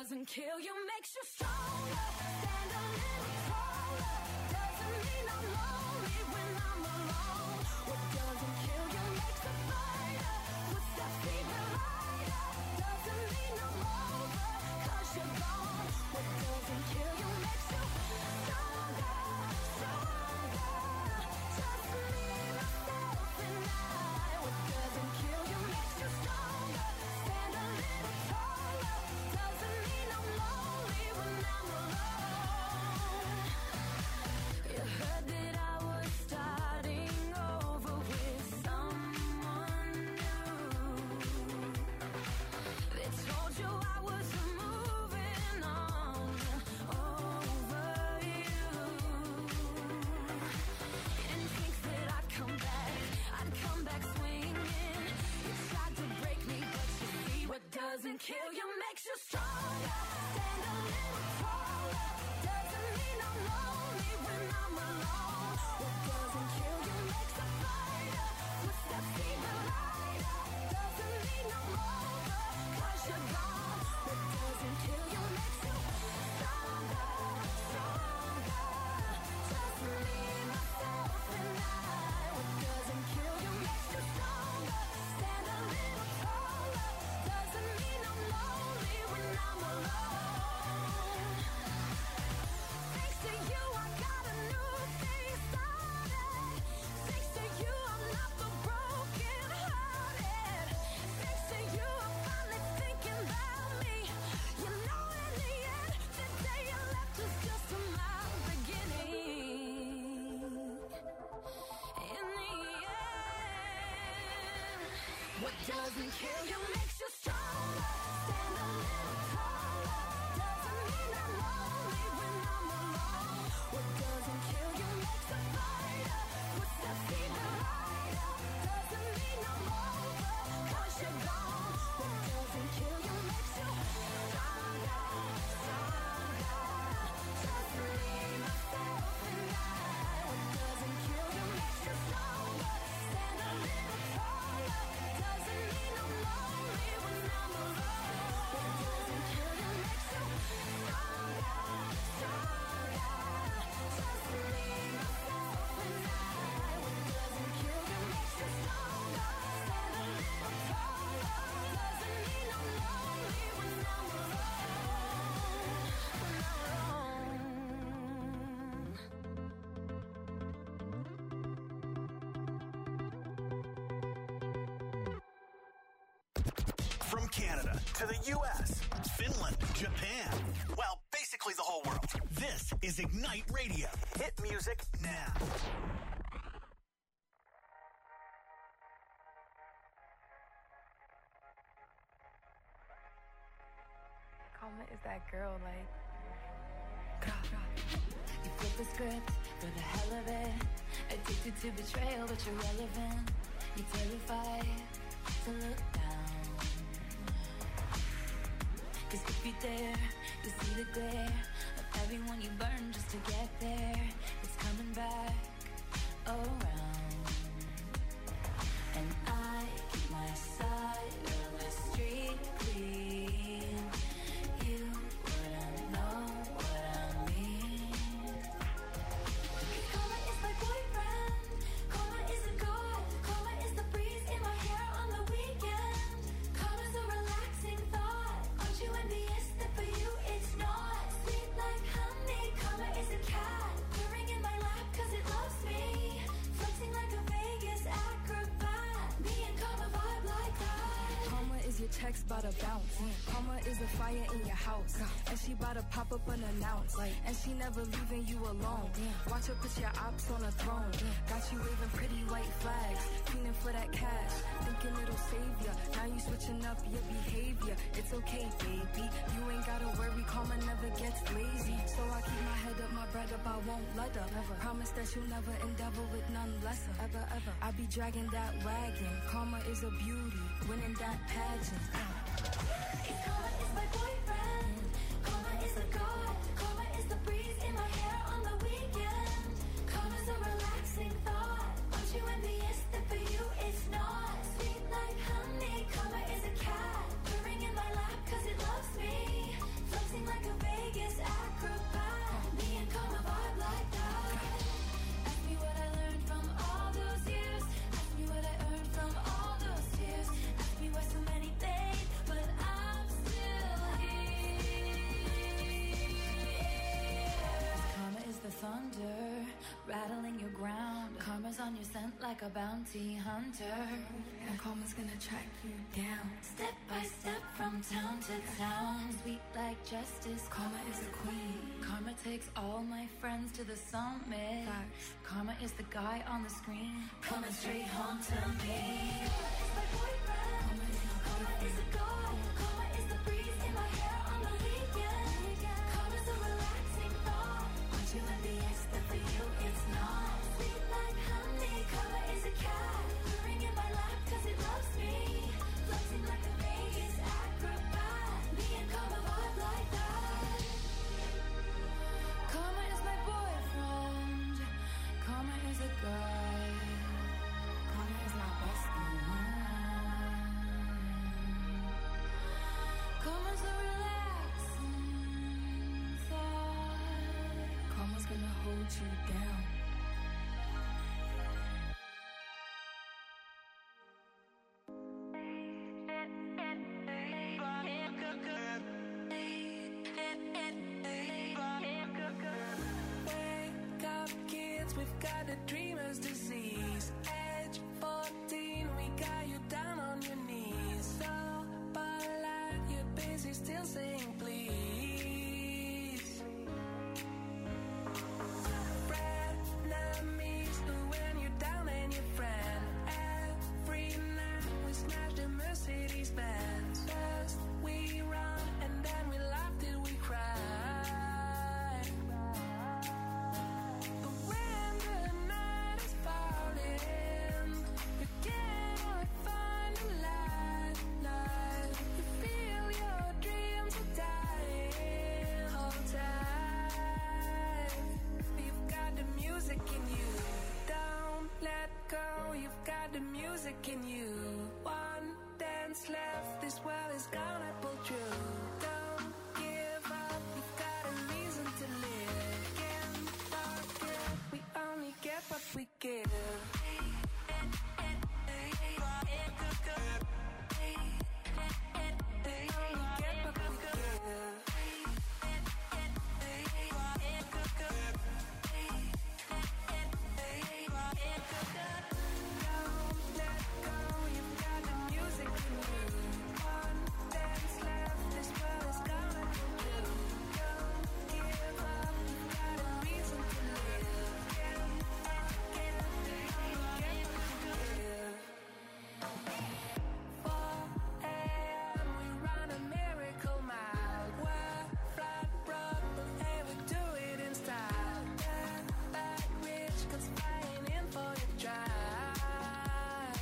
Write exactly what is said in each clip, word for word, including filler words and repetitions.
doesn't kill you makes you stronger. Stand a little taller. Doesn't mean I'm lonely when I'm alone. What doesn't kill you makes a fighter. Puts that fever lighter. Doesn't mean I'm over, cause you're gone. What doesn't kill you makes you stronger, stronger. Just me, myself, and I. What doesn't kill you makes you stronger. Stand a little taller. Doesn't mean I'm lonely when I'm alone. You heard that I was starting over with someone new. They told you I was moving on over you. You didn't think that I'd come back, I'd come back swinging. You tried to break me, but you see what doesn't kill you makes you stronger. Stand a little taller. Doesn't mean I'm lonely when I'm alone. What doesn't kill you makes a fighter. Puts that fever lighter. Doesn't mean I'm over, cause you're gone. What doesn't kill you makes you stronger, stronger. Just me, myself, and I. What doesn't kill you makes you stronger. Stand a little taller. Doesn't mean I'm lonely when I'm alone. Thanks to you, I got a new thing started. Thanks to you, I'm not the broken hearted. Thanks to you, I'm finally thinking about me. You know, in the end, the day you left was just my beginning. In the end, what doesn't kill you makes you stronger. Stand a little taller. Doesn't mean I'm lonely when I'm alone. What doesn't kill you makes a fighter. Puts that fever lighter. Doesn't mean I'm over, cause you're gone. What doesn't kill you makes you stronger, stronger. Just me, myself, and I. What doesn't kill you makes you stronger. Stand a little taller. Doesn't mean I'm lonely when I'm alone. What doesn't kill you makes you stronger, stronger. Just me, myself, and I. What doesn't kill you makes you stronger. Stand a little taller. Doesn't mean I'm lonely when I'm alone. When I'm From Canada to the U S, Finland, Japan, well, basically the whole world. This is Ignite Radio. Hit music now. Karma is that girl, like. You flip the script for the hell of it. Addicted to betrayal, but you're relevant. You're terrified to look down. Cause if you dare, you see the glare of everyone you burn just to get there. It's coming back around. And I keep my side of the street clean. You wouldn't know what I mean. Karma is my boyfriend. Karma is a god. Karma is the breeze in my hair on the weekend. Karma's a relaxing thought. Aren't you envious that for you it's not? Sweet like honey. Karma is a cat purring in my lap cause it loves me. Flexing like a Vegas acrobat. Me and Karma vibe like that. Karma is your checks bout to bounce. Karma is a fire in your house. And she bout to pop up unannounced. And she never leaving you alone. Watch her put your ops on a throne. Got you waving pretty white flags. Fiending for that cash. Thinking it'll save ya. Now you switching up your behavior. It's okay, baby. You ain't gotta worry. Karma never gets lazy. So I keep my head up, my bread up. I won't let her. Never. Promise that you'll never endeavor with none lesser. Ever, ever. I be dragging that wagon. Karma is a beauty. Winning that pageant. Karma is my boyfriend. Karma is a god. Karma is the breeze in my hair on the weekend. Karma's a relaxing thought. Aren't you envious that for you it's not? Sweet like honey. Karma is a cat purring in my lap cause it loves me. like a bounty hunter, and karma's gonna track you down. Step by step from town to town. Sweet like justice, Karma is the queen. Karma takes all my friends to the summit. Facts. Karma is the guy on the screen, Coming straight home to me. Karma is my Karma is the goal. Karma is the breeze in my hair on the weekend. Karma's a relaxing thought. Aren't you envious that for you it's not? Sweet like honey. Karma is a cat. Purring in my lap cause it loves me. Floating like a Vegas acrobat. Me and Karma vibe like that. Karma is my boyfriend. Karma is a guy. Karma is my bestie. Karma's a relaxing thought. Karma's gonna hold you down. Wake up, kids, we've got a dreamer's disease. Age fourteen, we got you down on your knees. So, but like you're busy still saying please. Frenemies, when you're down and your friend. Every night we smash the Mercedes Benz. First we run and then we laugh till we cry. But when the night is falling, you cannot find a light, light. You feel your dreams are dying. Hold tight. You've got the music in you. Don't let go. You've got the music in you. One dance left. This world is gonna pull through. Don't give up. You've got a reason to live. Can't forget. We only get what we give. They only get what we give. Don't let go, you've got the music in you. One dance left, this world is gonna pull through. Don't give up, you've got a reason to live. Can't forget, they only get what we give. four a.m. we run a miracle mile. We're flat broke, but hey, we do it in style. Get back rich, cause flying in for your drive.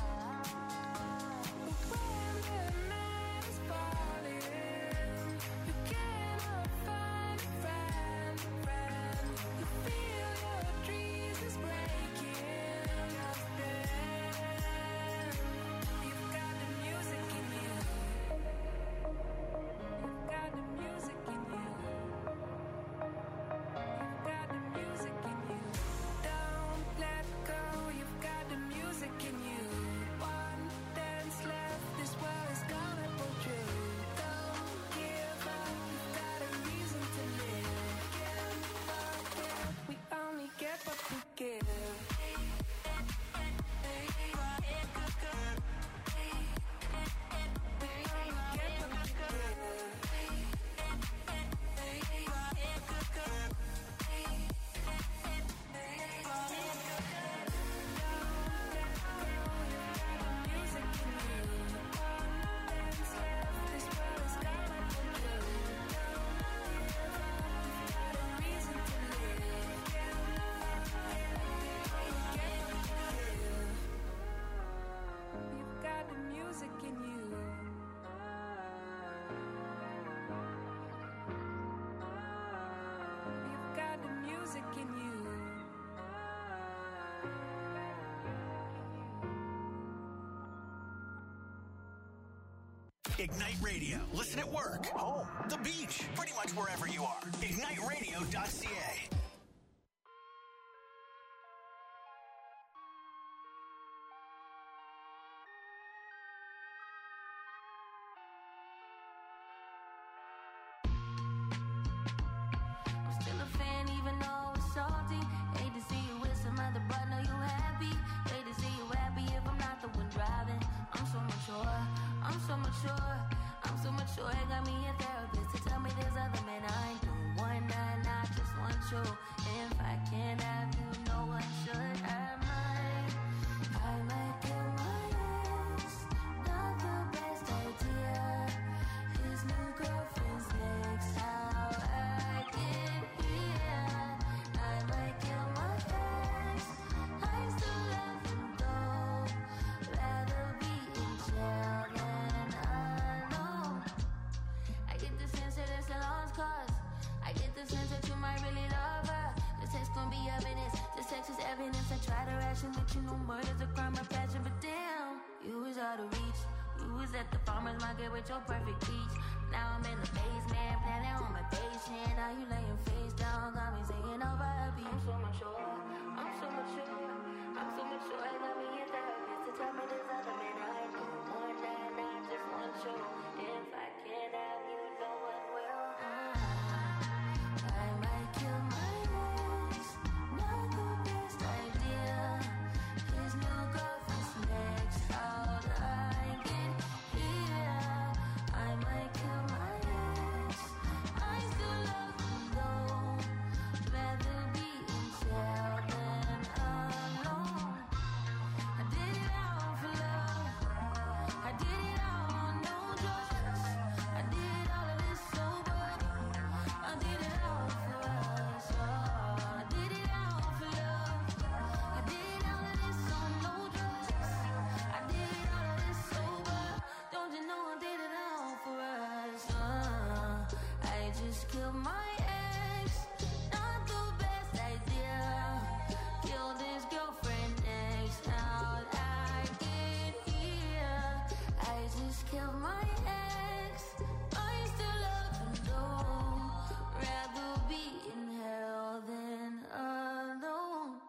But when the night is falling, you cannot find a friend, friend. You feel your dreams is breaking. Just then, you've got the music in you. You've got the music in you. You've got the music in you. Don't let go. You've got the music in you. One dance left. This world is gonna pull through. Don't give up. You've got a reason to live. Can't forget. We only get what we give. We only get what we give. You've got the music in you. You've got the music in you. Ignite Radio. Listen at work, home, the beach, pretty much wherever you are. ignite radio dot c a. I'm still a fan even though it's salty. Hate to see you with some other, but know you happy. I'm so mature, I'm so mature. It got me a therapist to tell me there's other men I ain't doing one night, I just want you. If I can't have you, no one should. I might, I might kill my ex. Not the best idea. His new girlfriend's next. How I get here. I might kill my ex. I still love him though. Rather be in jail than alone. I get the sense that it's a lost cause. I get the sense that you might really love her. This text gon' be evidence. This text is evidence. I try to ration with you. No murder's a crime of passion, but damn, you was out of reach. You was at the farmer's market with your perfect peach. Now I'm in the basement, planning on my patient. Now you laying face down, got me singing over a beat. I'm so mature, I'm so mature, I'm so mature. I got me a therapist to tell me there's other men I ain't doing one night, I just want you. If I can't have you, no one will. I might kill my ex, not the best idea. His new girlfriend's next. How'd I get here? I might kill my ex. I still love him though. Rather be in jail than alone. I did it all for love. I did it all on no drugs. I did all of this sober. I did it all for us. Oh, I did it all for love. I did all of this on no drugs. I did all of this sober. Don't you know I did it all for us? Uh, I just killed my ex. Not the best idea. Killed his girlfriend next. How'd I get here? I just killed my ex. I still love him though. Rather be in hell than alone.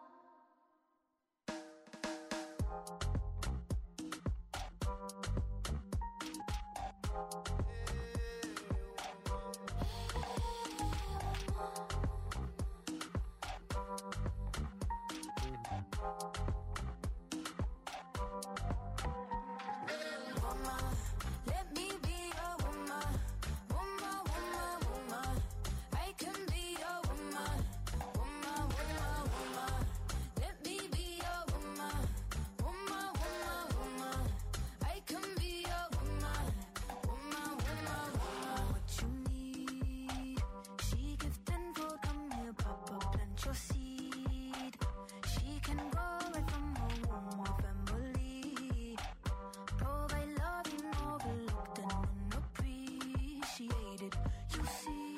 Woman, let me be your woman. Woman, woman, woman. I can be your woman. Woman, woman, woman. Let me be your woman. Woman, woman, woman. I can be your woman. Woman, woman, woman. What you need? She gift and full, come here, pop up, plant your seed. She can grow right from her womb or family. Provide love you overlooked and unappreciated. You see,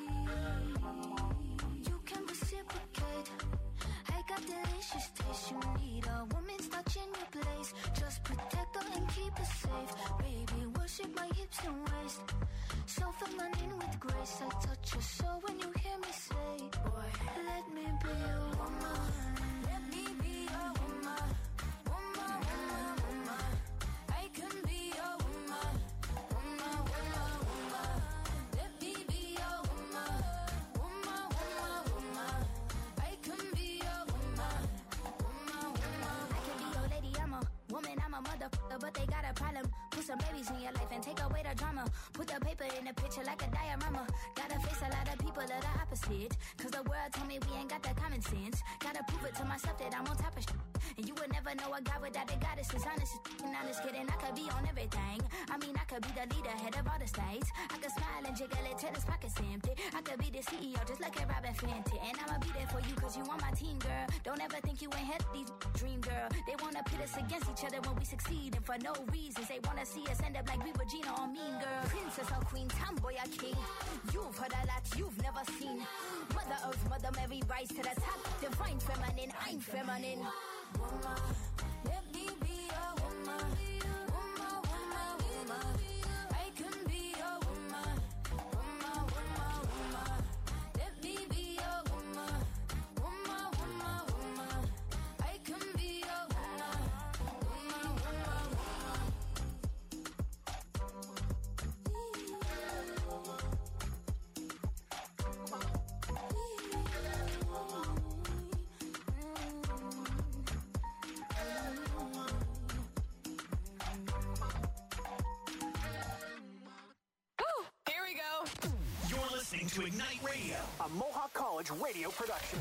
you can reciprocate. I got delicious taste. You need a woman's touch in your place. Just protect her and keep her safe. Baby, worship my hips and waist. So feminine with grace. I touch your soul when you hear me say, boy, let me be your woman. Let me be your woman. Woman, woman, woman. I can be your woman. Woman, woman, woman. Let me be your woman. Woman, woman, woman. I can be your woman. Woman, woman. I can be your lady, I'm a woman, I'm a motherfucker, but they got a problem. Put some babies in your life and take away the drama. Put the paper in the picture like a diorama. Gotta face a lot of people that are opposite. Cause the world told me we ain't got the common sense. Gotta prove it to myself that I'm on top of shit. And you would never know a guy without a goddess is honest. And honest kidding, I could be on everything. I mean, I could be the leader, head of all the states. I could smile and jiggle it till his pockets empty. I could be the C E O just like a Robin Fenty. And I'ma be there for you cause you on my team, girl. Don't ever think you ain't had these dream, girl. They wanna pit us against each other when we succeed. And for no reasons, they wanna see us end up like we were Gina or Mean Girl. Princess or queen, tomboy or king. You've heard a lot you've never seen. Mother Earth, Mother Mary, rise to the top. Divine feminine, I'm feminine. Woman, let me be your woman. Woman, woman, woman. I can be your woman. Woman, woman, woman. Let me be your woman. Woman, woman, woman. I can be your woman. Woman, woman, woman. to Ignite Radio, a Mohawk College radio production.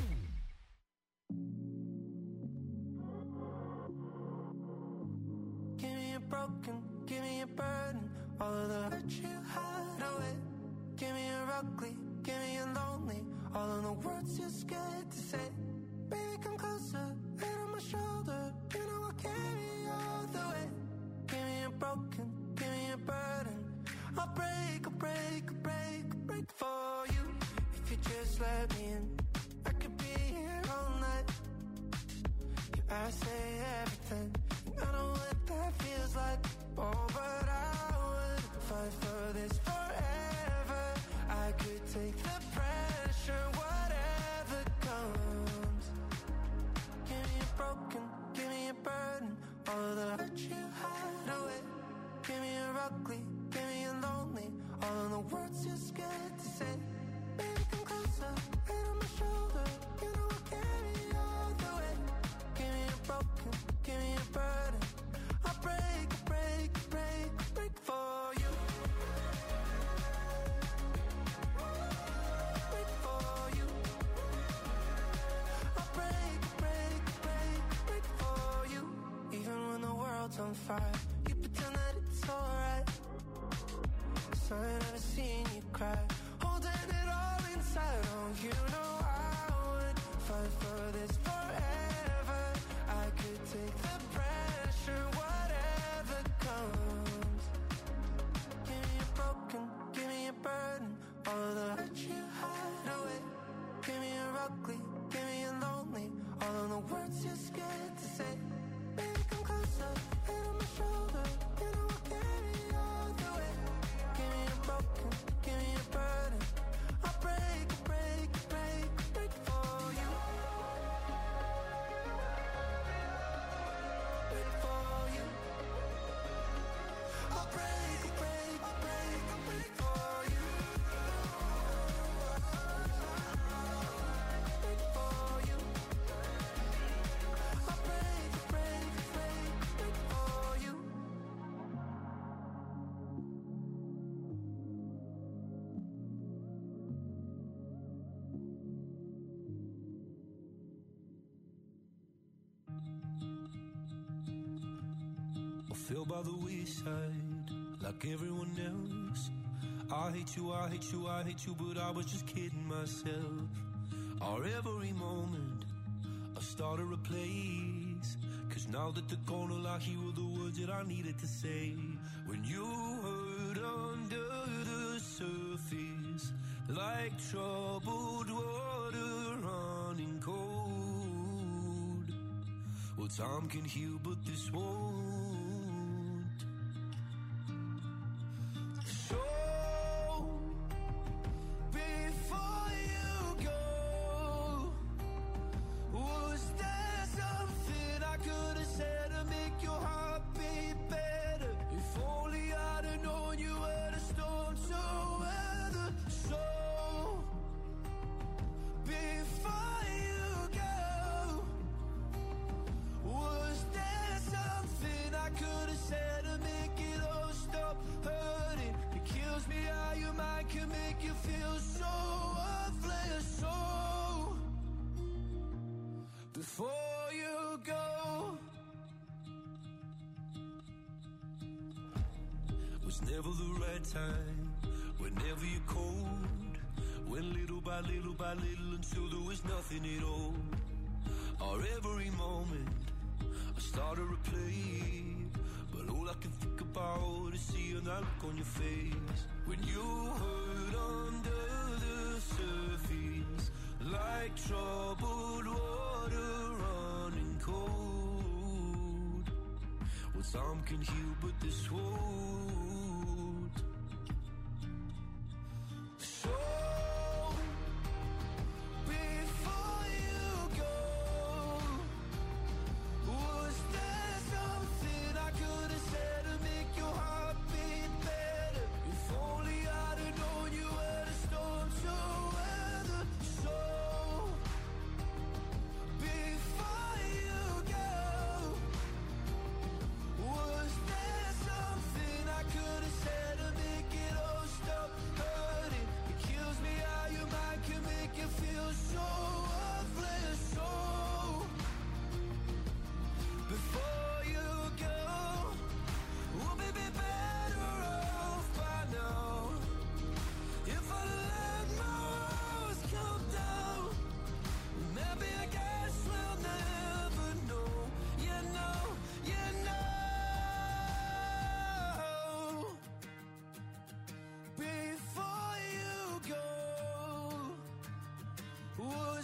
Give me a broken, give me a burden, all of the hurt you hide away. Give me a ugly, give me a lonely, all of the words you're scared to say. Baby, come closer, head on my shoulder, you know I'll carry you all the way. Give me a broken, give me a burden, I'll break, I'll break, I'll break, I'll break for you. If you just let me in, I could be here all night. Yeah, I say everything, and I know what that feels like. Oh, but I would fight for this forever. I could take the pressure, whatever comes. Give me a broken, give me a burden, all of the hurt you hide away. Give me a ugly, give me a lonely, all of the words you're scared to say. Baby, come closer, head on my shoulder, you know I'll carry you all the way. Give me a broken, give me a burden, I'll break, break, break, break for you. Break for you. I'll break, break, break, break for you. Even when the world's on fire, you pretend that it's alright. So I never seen you cry, holding it all inside. Oh, you know I would fight for this forever. I could take the pressure, whatever comes. Give me a broken, give me a burden, all of the hurt you hide away. Give me a ugly, give me a lonely, all of the words you're scared to say. Baby, come closer, head on my shoulder, you know I'll carry you all the way. Give me a broken, give me a burden, I'll break, break, break, break for you. Break for you. I'll break, break, break, break for you. Break for you. I'll break, break, break, break for you. I fell by the wayside like everyone else. I hate you, I hate you, I hate you, but I was just kidding myself. Our every moment I started a place, cause now that they're gone, all I hear were the words that I needed to say. When you hurt under the surface, like troubled water running cold. Well, time can heal, but this won't. So, before you go, was there something I could have said to make your heart beat better? If only I'd have known you were the storm to weather. So, before you go, was there something I could have said to make it all stop hurting? It kills me how your mind can make you feel so worthless. So, before you go, was never the right time, whenever you're cold, went little by little by little until there was nothing at all. Our every moment I started to play, but all I can think about is seeing that look on your face. When you hurt under the surface, like troubled water running cold. Well, time can heal, but this won't. So, before you go, was there something I could have said to make your heart beat better? If only I'd have known you were the storm to weather. So, before you go, was there something I could have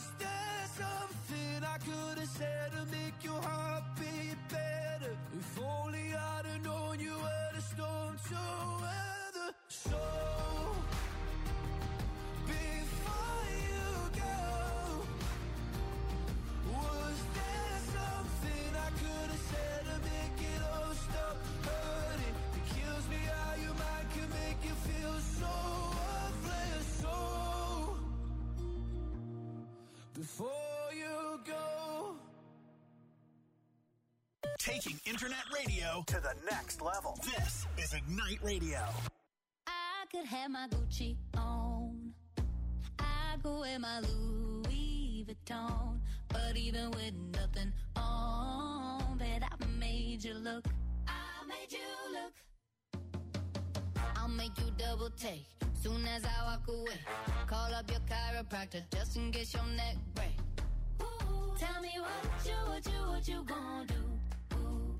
there something I could have said to make your heart beat better? If only I'd have known you were the storm to weather. So before you go, was there something I could have said to make it all stop hurting? It kills me how your mind can make you feel so worthless. So before you go. Taking internet radio to the next level. This is Ignite Radio. I could have my Gucci on. I go wear my Louis Vuitton. But even with nothing on, bet I made you look. I made you look. I'll make you double take soon as I walk away. Call up your chiropractor just in case your neck break. Ooh, tell me what you, what you, what you gonna do? Ooh.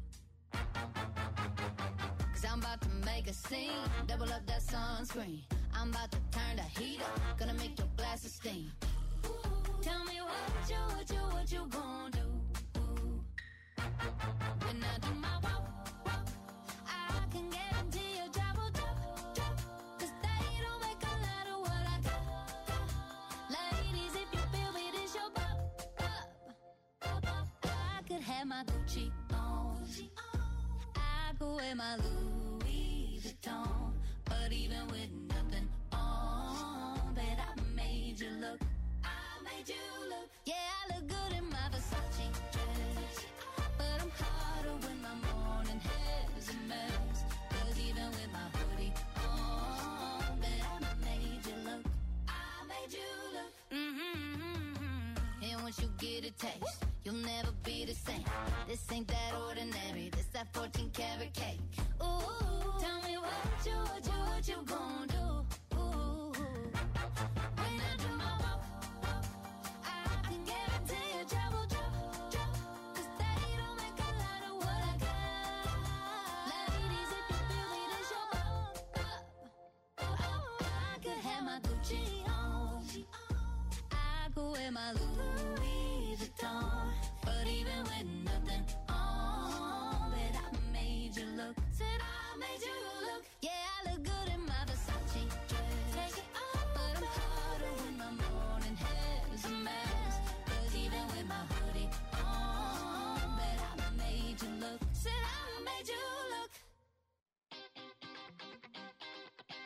Cause I'm about to make a scene, double up that sunscreen. I'm about to turn the heat up, gonna make your glasses steam. Ooh, tell me what you, what you, what you gonna do? Ooh. When I do my walk, walk, I can guarantee your job will drop, drop. Cause they don't make a lot of what I got, got. Ladies, if you feel me, this your pop, pop, pop, pop. I could have my Gucci on. I could wear my Louis Vuitton. But even with nothing on, bet I made you look. I made you look. Yeah, I look good in my Versace dress. But I'm hotter when my morning hair's a mess. Cause even with my hoodie on, bet I made you look. I made you look. Mm-hmm. And once you get a taste, you'll never be the same. This ain't that ordinary. This that fourteen karat cake. Ooh, tell me what you, what you, what you gon' do? Ooh, when I do my walk, walk, I can guarantee your job will drop, drop. Cause they don't make a lot of what I got. Ladies, if you feel me, this your pop, pop, pop. I could have my Gucci on. I could wear my Louis Vuitton. But even with nothing on, bet I made you look. Said I made you look. Yeah, I look good in my Versace dress. Take it off, but I'm hotter when my morning hair's a mess. Cause even with my hoodie on, bet I made you look. Said I made you look.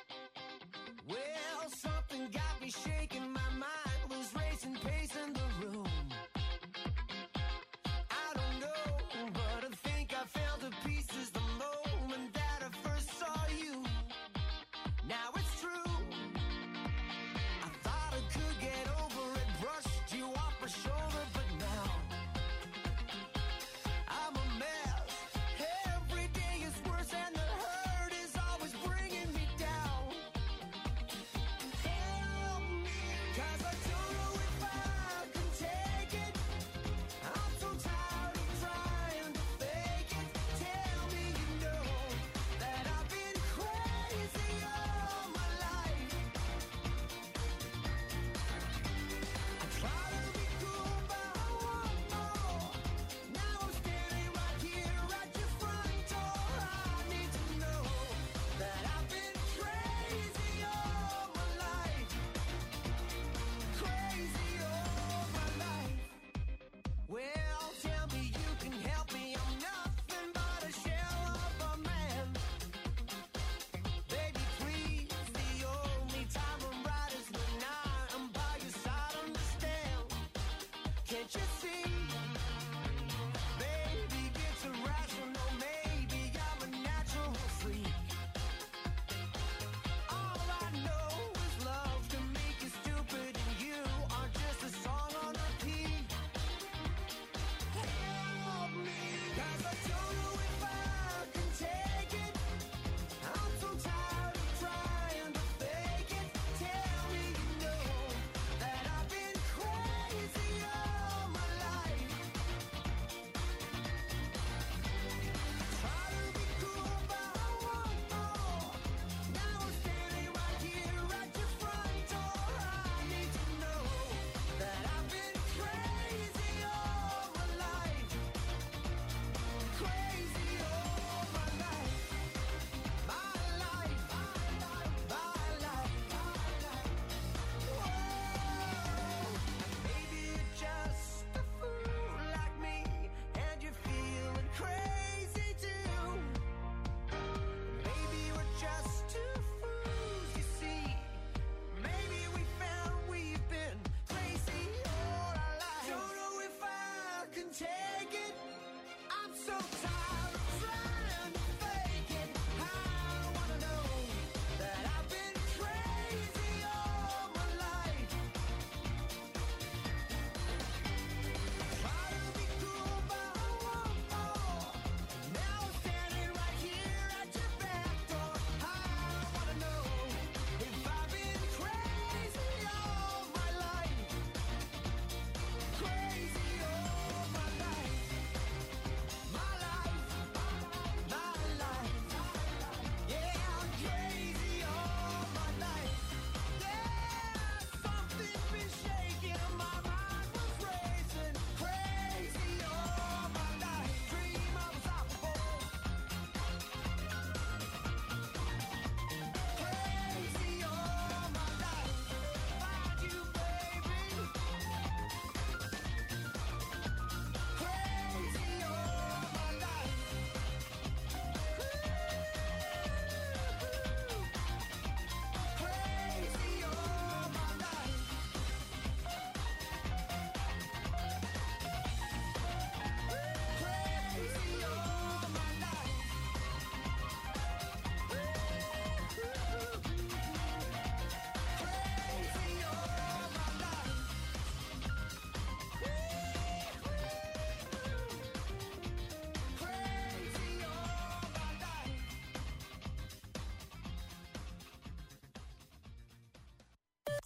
Well, something got me shaking, my mind was racing, pacing the room.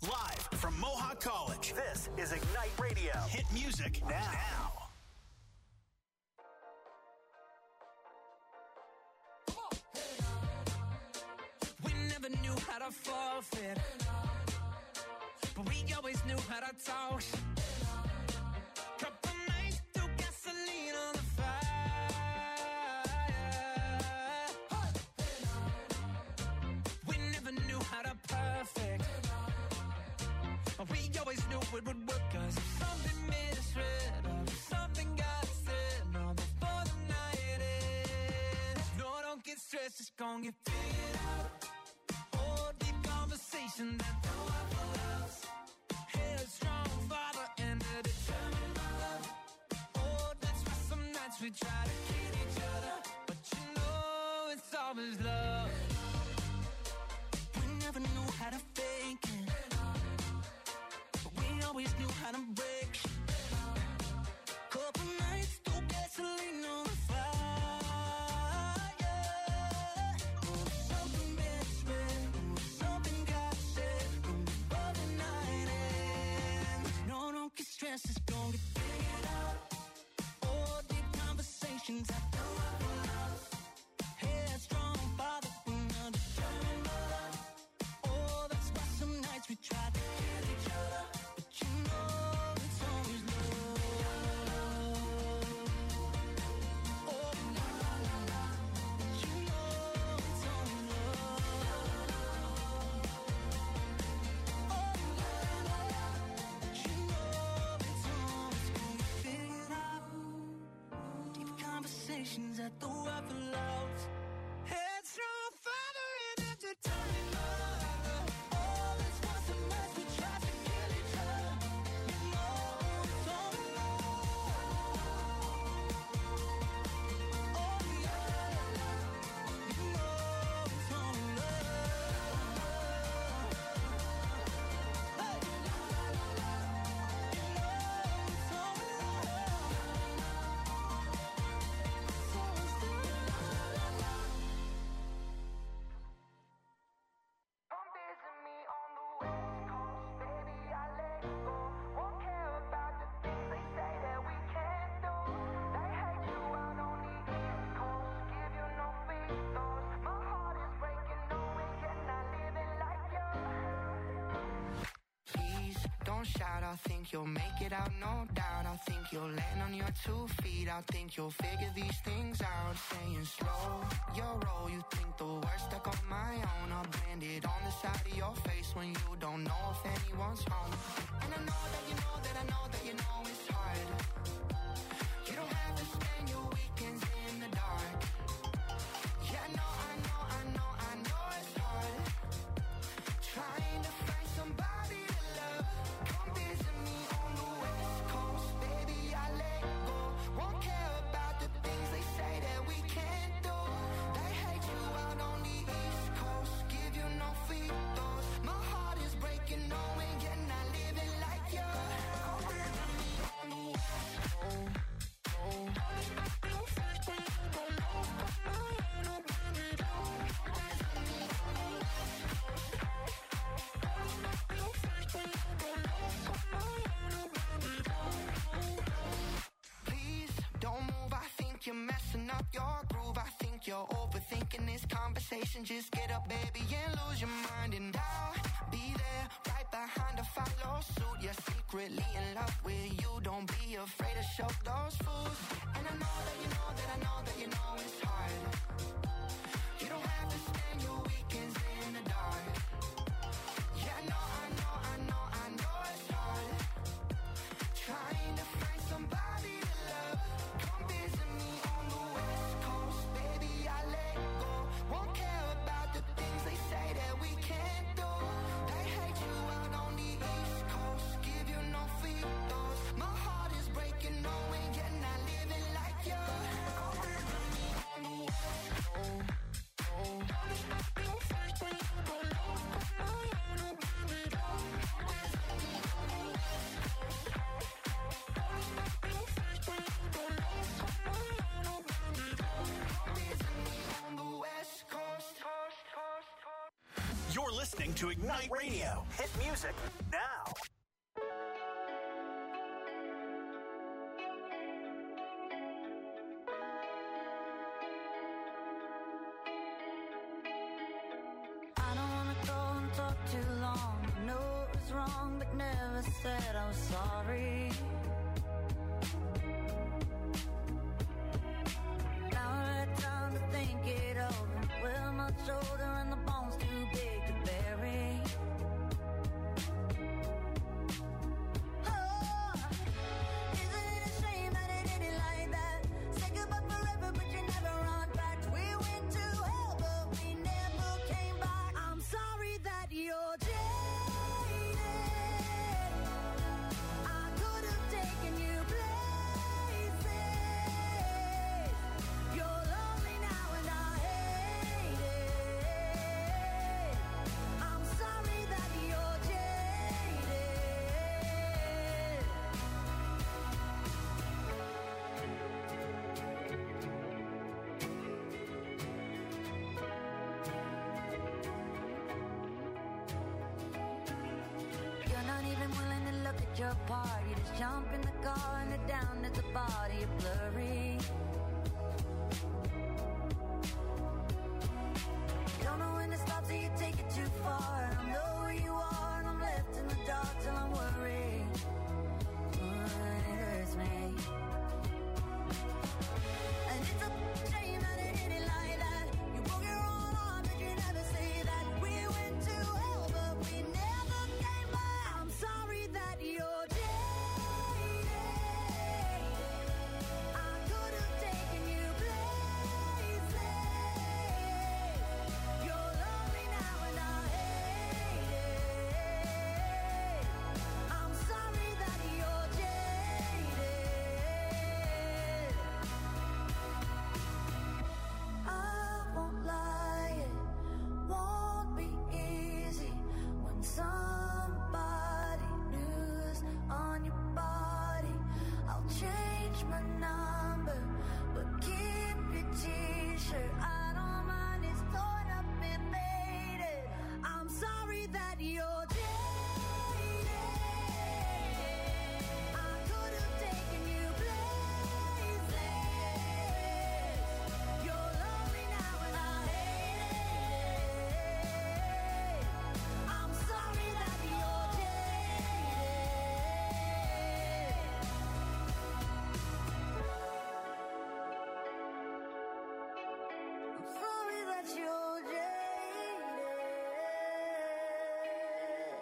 Live from Mohawk College. This is Ignite Radio. Hit music now. now. We never knew how to forfeit, but we always knew how to talk. Couple nights threw gasoline on the fire. We never knew how to perfect, but we always knew it would work. Cause if something misread or if something got said, no, before the night ends, no, don't get stressed, it's gonna get figured out. Oh, deep conversation that don't have for us. Headstrong father and a determined mother. Oh, that's why some nights we try to kill each other, but you know it's always love. We never knew how to fake it, but we always knew how to break. Couple nights threw gasoline on the fire. Oh, something misread, oh, something got said, oh, before the night ends. No, don't get stressed, it's gonna get figured out. Oh, deep conversations I don't have for love. Headstrong father, another determined mother. Oh, that's why some nights we try to kill each other, but you know it's always love. Oh, la la la la, but you know it's always love. Oh, la la la, but you know it's always gonna get figured out. Deep conversations at the Waffle House. Headstrong father and a determined mother. Oh, that's why some nights we try to kill each other. You know it's always love. Oh, la la la, you know it's always love. Hey, la la la la, you know it's always love. It's always the la la la. Come visit me on the West Coast, baby, I let go. Won't care about the things they say that we can't do. They hate you out on the East Coast, give you no free throws. My heart is breaking, knowing you're not living like you. Please don't shout, I think you'll make it out, no doubt. I think you'll land on your two feet. I think you'll figure these things out. Saying slow your roll, you think the worst stuck on my own. I'll blend it on the side of your face when you don't know if anyone's home. And I know that you know that I know that you know it's hard. You don't have to spend your weekends in the dark. Yeah, I know, I know, I know, I know it's hard. Trying to find somebody to love. Come visit me on the West Coast, baby, I let go. Won't care about the things they say that we can't do. They hate you out on the East Coast, give you no free throws. My heart is breaking, knowing you're not living like you. Come visit me on the West Coast. Please don't move, I think you're messing up your groove. I think you're overthinking this conversation. Just get up, baby, and lose your mind. And I'll be there, right behind to follow suit. You're secretly in love with you. Don't be afraid to show those fools. And I know that you know that I know that you know it's hard. You don't have to spend your weekends in the dark. Yeah, I know, I know, I know, I know it's hard. Trying to find somebody to love. Come visit me on the West Coast, baby, I let go. Won't care about the things they say that we can't do. They hate you out on the East Coast, give you no free throws. My heart is breaking, knowing you're not living like you. Come visit me on the West Coast. You're listening to Ignite Radio. Hit music now. I don't wanna go and talk too long. I know it was wrong, but never said I was sorry. Now I had time to think it over. Well, my shoulder and the bones too big to bury. Oh, isn't it a shame that it ended like that? Say goodbye forever, but you never run back. We went to hell, but we never came back. I'm sorry that you're jaded. I could have taken you places. You're lonely now and I hate it. I'm sorry that you're jaded. You're not even willing to look at your part. You just jump in the car and head down at the body. You're blurry. Don't know when to stop, so you take it too far. I don't know where you are, and I'm left in the dark till I'm worried. Oh, it hurts me. And it's a shame that it ended like that. You broke your own heart, but you never say that. We went to hell, but we never came back. I'm sorry that you're jaded. I could have taken you places. You're lonely now and I hate it. I'm sorry that you're jaded. I won't lie, it won't be easy when somebody new's on your body. I'll change my number, but keep your t-shirt. I don't mind, it's torn up and faded. I'm sorry that you're jaded. I could have taken you places. You're lonely now and I hate it. I'm sorry that you're jaded. I'm sorry that you're jaded.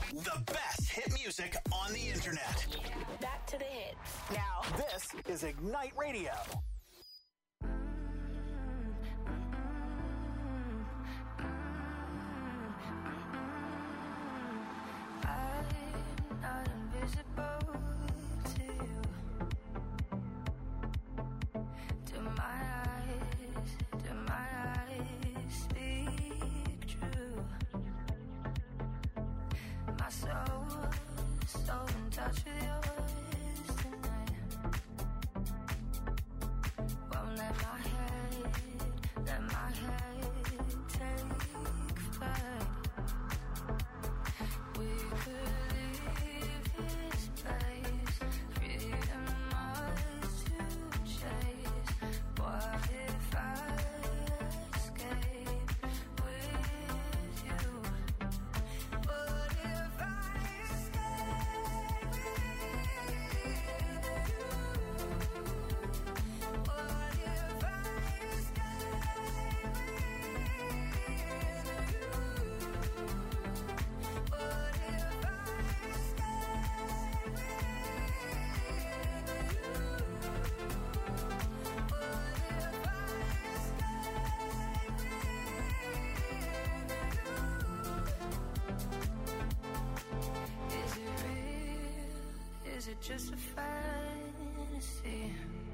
The best hit music on the internet. Back to the hits. Now, this is Ignite Radio. I'm not invisible to you. Do my eyes, do my eyes speak true? My soul, so in touch with yours tonight. Won't let my head, let my head take flight. We could leave this place, freedom ours to chase. What if I escape with you? What if I escape with you? What if I escape with you? What if I escape with you? Is it real? Is it just a fantasy?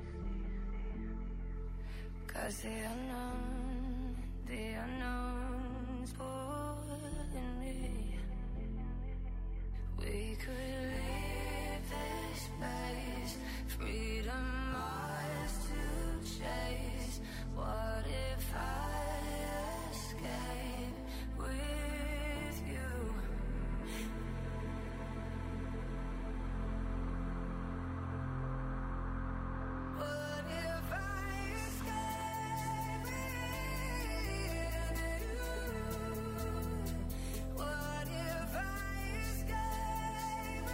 'Cause the unknown, the unknown's pulling me. We could leave this place, freedom ours to chase. What if I escape with you? What if I escape with you? What if I escape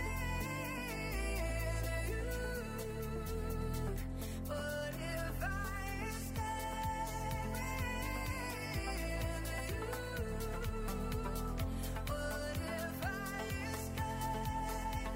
with you? What if I escape with you? What if I escape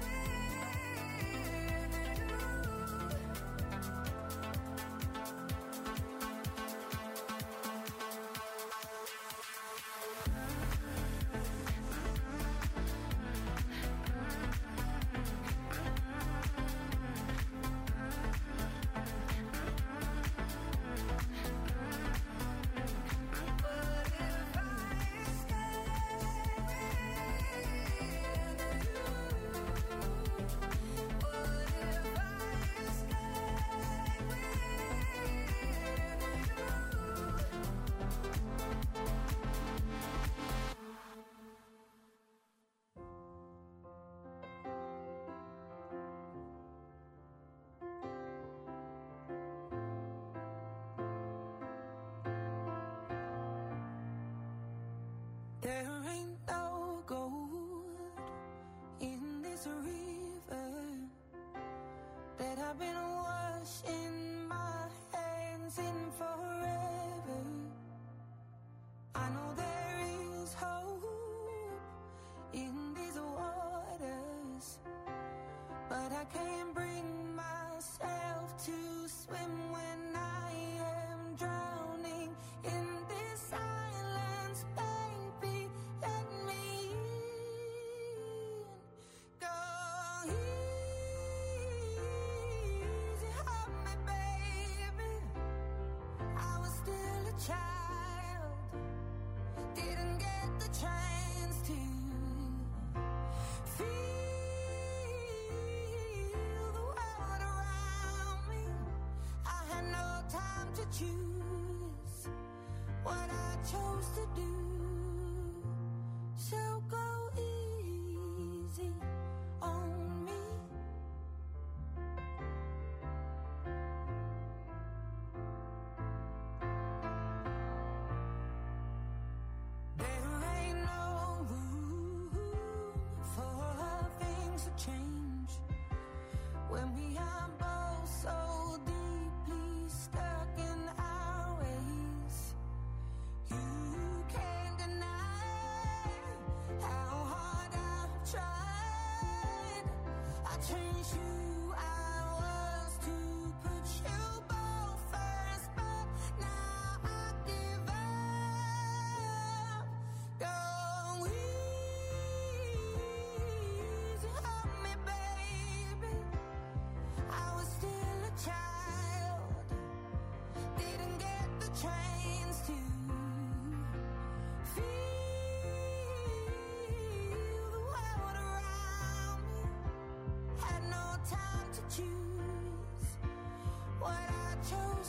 There ain't no gold in this river that I've been washing my hands in forever. I know there is hope in these waters, but I can't bring myself to swim when I am drowning in this silence. Baby, let me in. Go easy on me, baby. I was still a child, didn't get the chance to feel the world around me. I had no time to choose what I chose to do. So go easy on me. There ain't no room for things to change when we are both so deeply stuck in our ways. You can't deny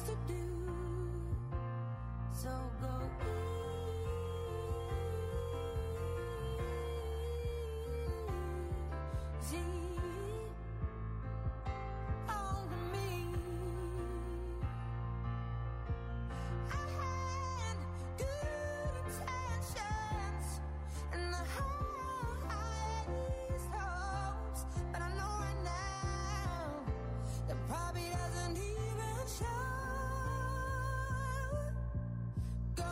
to do. So go easy on me. I had good intentions and the highest hopes, but I know right now that probably doesn't even show. Go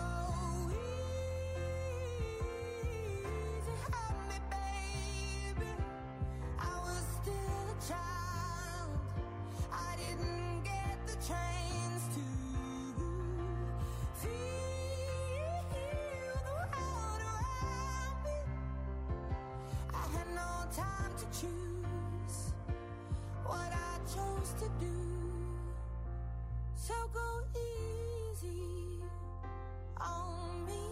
easy on me, baby. I was still a child. I didn't get the chance to feel the world around me. I had no time to choose what I chose to do. So go easy on me.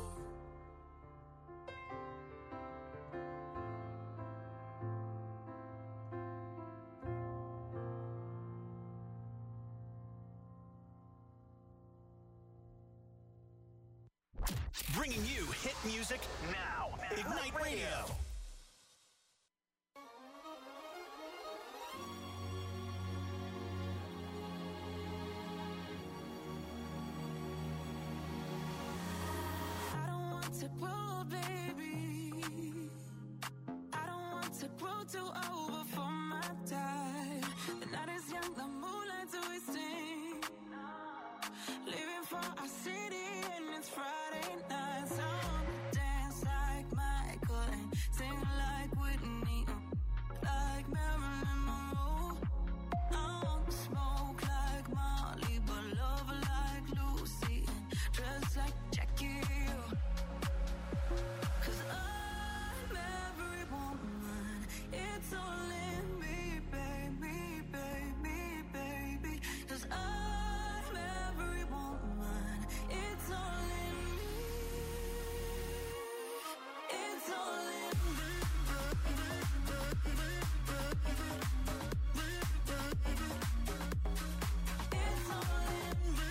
Bringing you hit music now. Ignite Radio. I don't want to grow, baby. I don't want to grow too old before my time. The night is young, the moonlight's twisting. Living for our city and it's Friday night. So I wanna dance like Michael and sing like Whitney, uh, like Marilyn Monroe. I wanna smoke like Molly, but love like Lucy and dress like Jackie. Cause I'm every woman, it's all in me, baby, baby, baby. Cause I'm every woman, it's all in me, it's all in me. It's all in me.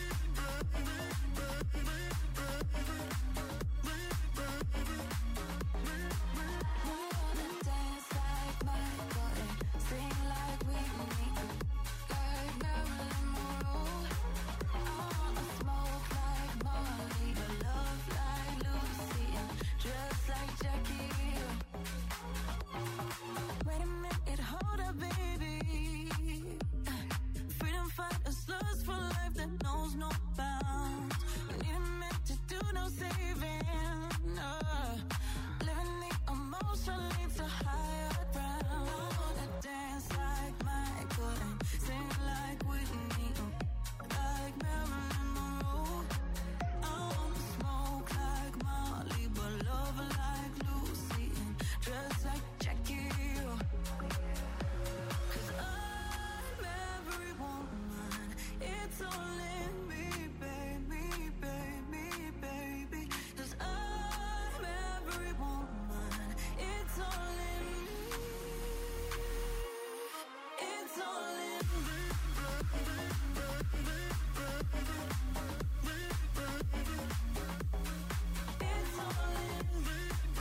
I wanna dance like Michael and sing like Whitney, like Marilyn Monroe. I wanna smoke like Molly, but love like Lucy and dress like Jackie. Wait a minute, hold up, baby. Freedom fighters, lust for life that knows no bounds. We need a minute to do no saving. Uh, living the emotion leads to higher ground. I wanna dance like Michael and sing like Whitney, uh, like Marilyn Monroe. I wanna smoke like Molly, but love like Lucy and dress like Jackie. Cause I'm every woman, it's all in me, baby, baby, baby. Cause I'm every woman, it's all in me, it's all in me. It's all in me.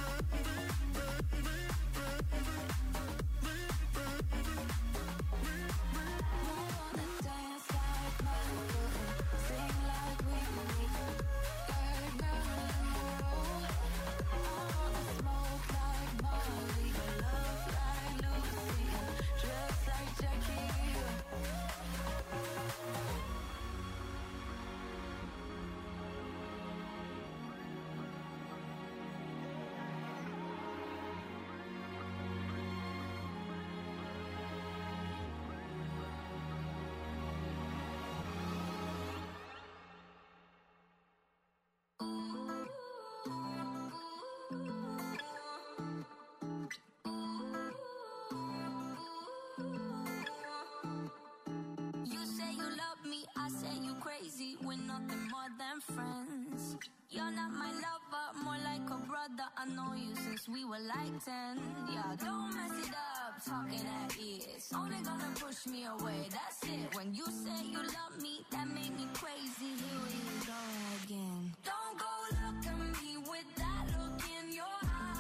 I wanna dance like Michael and sing like Whitney, like Marilyn Monroe. I wanna smoke like Molly, but love like Lucy and dress like Jackie. You say you love me, I say you crazy. We're nothing more than friends. You're not my lover, more like a brother. I know you since we were like ten. Yeah, don't mess it up. up talking at ears. Only gonna push me away, that's it. When you say you love me, that made me crazy. Here we go again. Don't go look at me with that look in your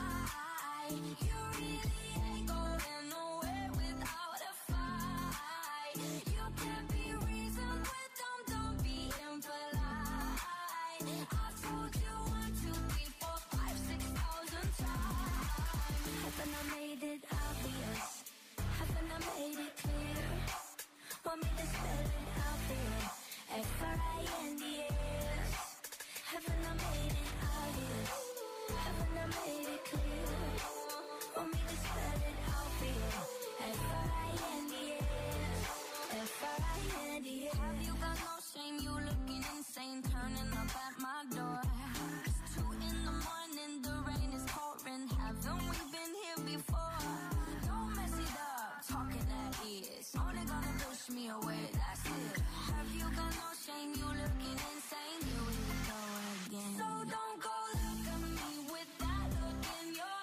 eye. You really ain't going nowhere without a fight. You can't be reasoned with them, don't be impolite. I've told you one, two, three, four, five, six thousand times. Haven't I made it obvious? Haven't I made it clear? Want me to spell it out for you? F R I N D S. Haven't I made it obvious? Haven't I made it clear? Want me to spell it out for you? F R I N D S. F R I N D S. Have you got no shame? You looking insane, turning up at my door. It's two in the morning, the rain is pouring. Haven't we been here before? Don't mess it up, talking at ears. Only gonna push me away, that's it. Have you got no shame? You looking insane. Here we go again. So don't go look at me with that look in your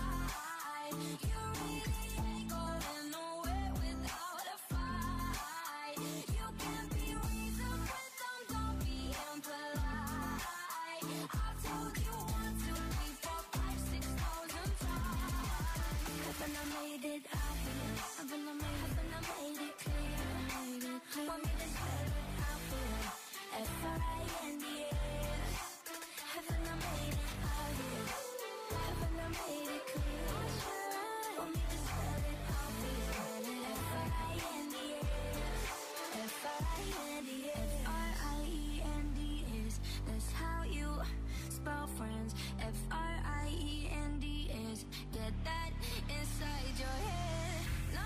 eye. You really ain't going nowhere without a fight. You can't be reasoned with them, don't be impolite. I've told you one, two, three, four, five, six thousand times. Haven't I made it obvious? Haven't I made, haven't I made it clear? Want me to spell it out for you? F R I N D S. Haven't I made it obvious? Haven't I made it clear? Want me to spell it out for you? F R I N D S. F R I N D S. F R I E N D S. That's how you spell friends. F R I E N D S. Get that inside your head. No,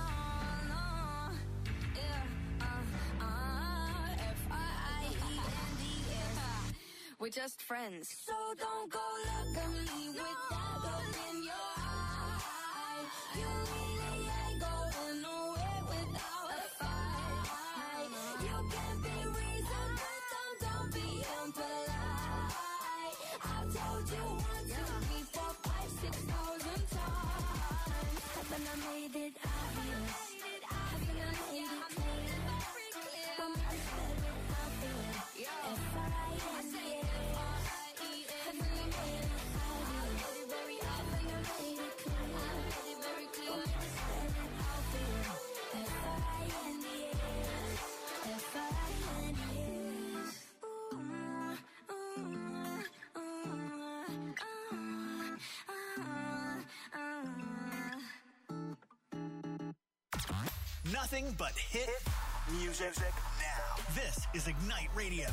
no, yeah, uh, uh, F R I E N D S. We're just friends. So don't go look at me with that look in your eye. You really ain't going nowhere without a fight. You can't be reasoned with them, don't be impolite. I've told you one, two, three, four, five, six thousand times. Haven't I made it obvious? Haven't I made it clear? Want me to spell it out for you? F R I N D S. Haven't I made it obvious? Haven't I made it clear? Want me to spell it out for you? F R I N D S. F R I N D S. Ooh, ooh, ooh, uh, uh, uh. Nothing but hit music now. This is Ignite Radio.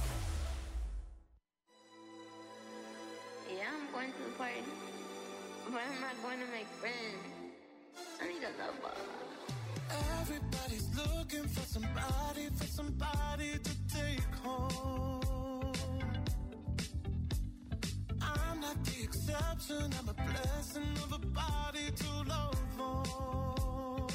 Yeah, I'm going to the party, but I'm not going to make friends. I need a lover. Everybody's looking for somebody, for somebody to take home. I'm not the exception, I'm a blessing of a body to love on.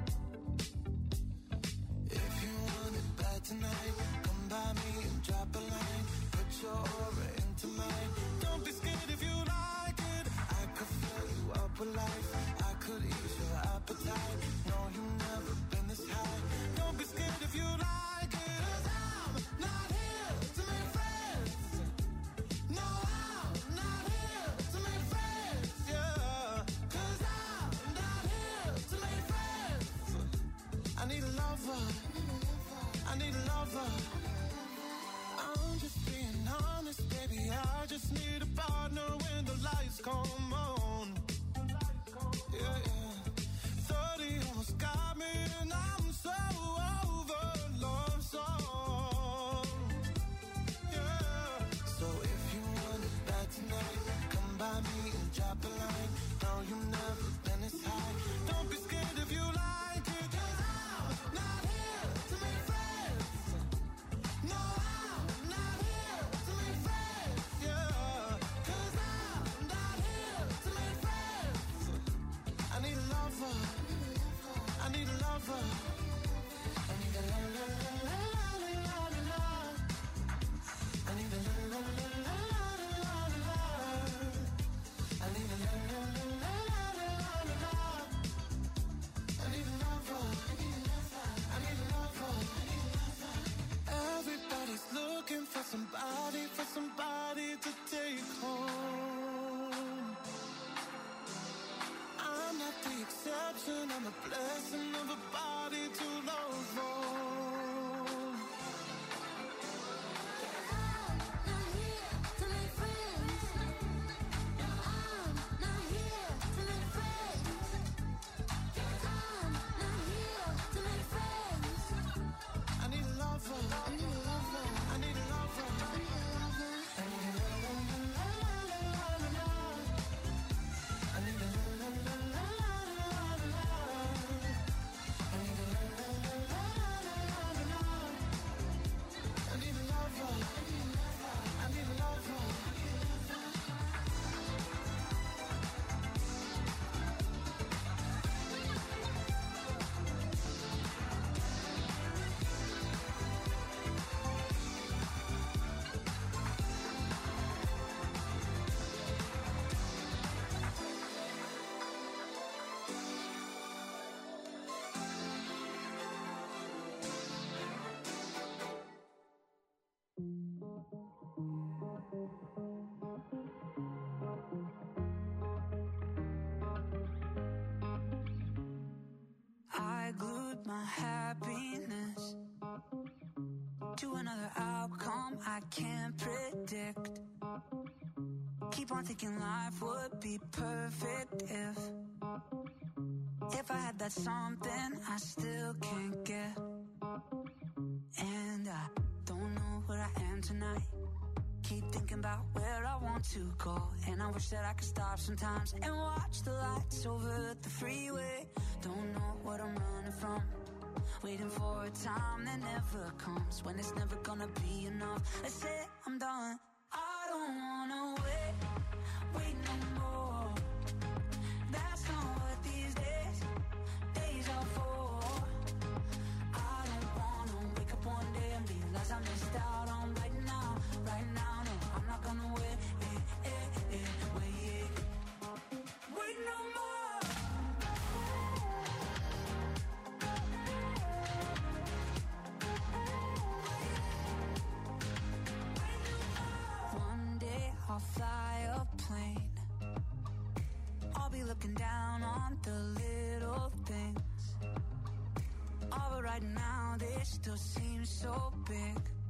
If you want it bad tonight, come by me and drop a line. Put your aura into mine. Don't be scared if you like it. I could fill you up with life. I could ease your appetite. No, you've never been this high. Don't be scared if you like it. 'Cause I'm not here to make friends. No, I'm not here to make friends. Yeah. 'Cause I'm not here to make friends. I need a lover. I need a lover. I'm just being honest, baby. I just need a partner when the lights come on. Yeah, yeah. thirty almost got me, and I'm so over love song. Yeah. So if you want it bad tonight, come by me and drop a line. No, you've never been this high. Don't be scared if you like it. 'Cause I'm not here to make friends. No, I'm not here to make friends. Yeah. 'Cause I'm not here to make friends. I need a lover. I need a lover. I need a la la la la la la la la. I need a la la la la la la la la. I need a la la la la la la somebody to take home. I'm not the exception, I'm a blessing of a body to love on. I'm not here to make friends. I'm not here to make friends. I'm not here to make friends. I need a lover, I need a lover, I need a lover, I need a lover. I need a la la la la la la la. I need a la la la la la la la. I need a la la la la la la la. I need a lover, I need a lover. I glued my happiness to another outcome I can't predict. Keep on thinking life would be perfect if If I had that something I still can't get. And I don't know where I am tonight. Keep thinking about where I want to go. And I wish that I could stop sometimes and watch the lights over the freeway. Don't know what I'm running from. Waiting for a time that never comes. When it's never gonna be enough. I say I'm done. I don't wanna wait, wait no more. That's not what these days, days are for. I don't wanna wake up one day and realize I missed out on right now, right now. No, I'm not gonna wait, eh, eh, eh, wait, wait no more. One day I'll fly a plane. I'll be looking down on the little things. Oh, but right now they still seem so big.